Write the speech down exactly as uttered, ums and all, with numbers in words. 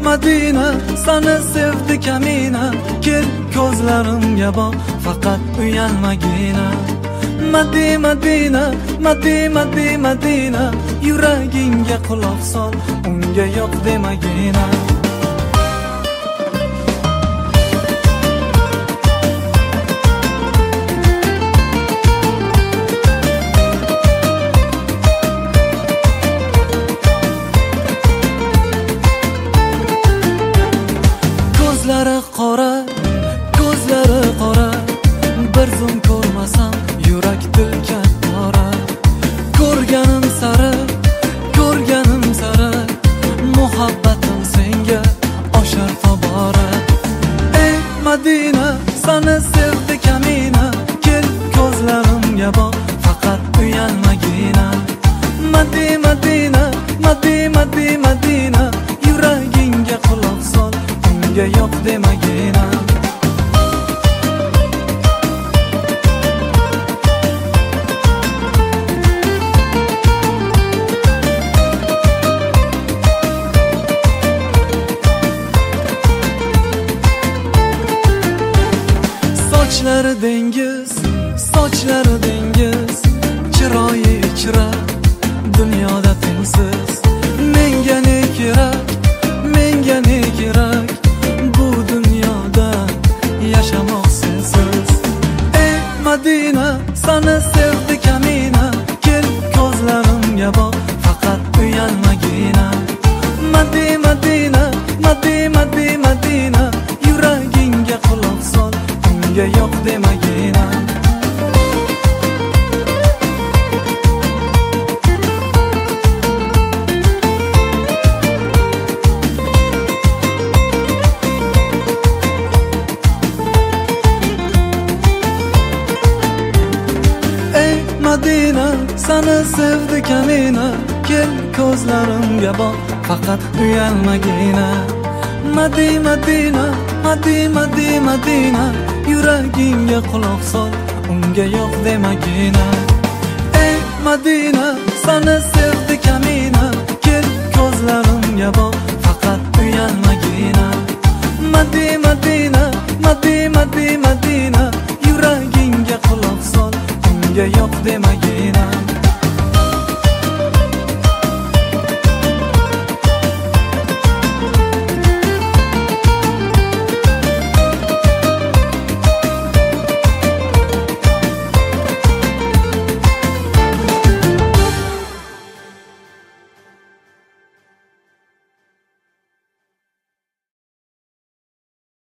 Madina, seni sevdi kamina. Kel ko'zlarimga boq, faqat uyalmagina. Madi Madina, Madi Madi Madina, yuragingga quloq sol, unga yo'q demagina. Ko'zlari qora, ko'zlari qora, bir zum ko'rmasam yurak tilka qora. Ko'rganim sari, ko'rganim sari, muhabbatim senga oshar tobora. Ey Madina, seni sevdi kamina. Kel ko'zlarimga boq, faqat uyalmagina. Madi Madina, Madi Madi Madina, yuragingga quloq sol, unga yo'q demagina. Sochlari dengiz, sochlari dengiz, chiroyi ichra, dunyoda tengsiz. Menga ne kerak, menga ne kerak, bu dunyoda yashamoq sensiz. Ey Madina, seni sevdi kamina. Kel ko'zlarimga boq, faqat uyalmagina. Madi Madina, Madi Madi Madina, yuragingga quloq sol, unga yo'q demagina. Ey Madina, seni sevdi kamina. Kel ko'zlarimga boq, faqat uyalmagina. Madi Madina, Madi Madi Madina, yuragingga quloq sol, unga yo'q demagina. Ey Madina, seni sevdi kamina. Kel ko'zlarimga boq, faqat uyalmagina. Madi Madina, Madi Madi Madina, yuragingga quloq sol, unga yo'q demagina.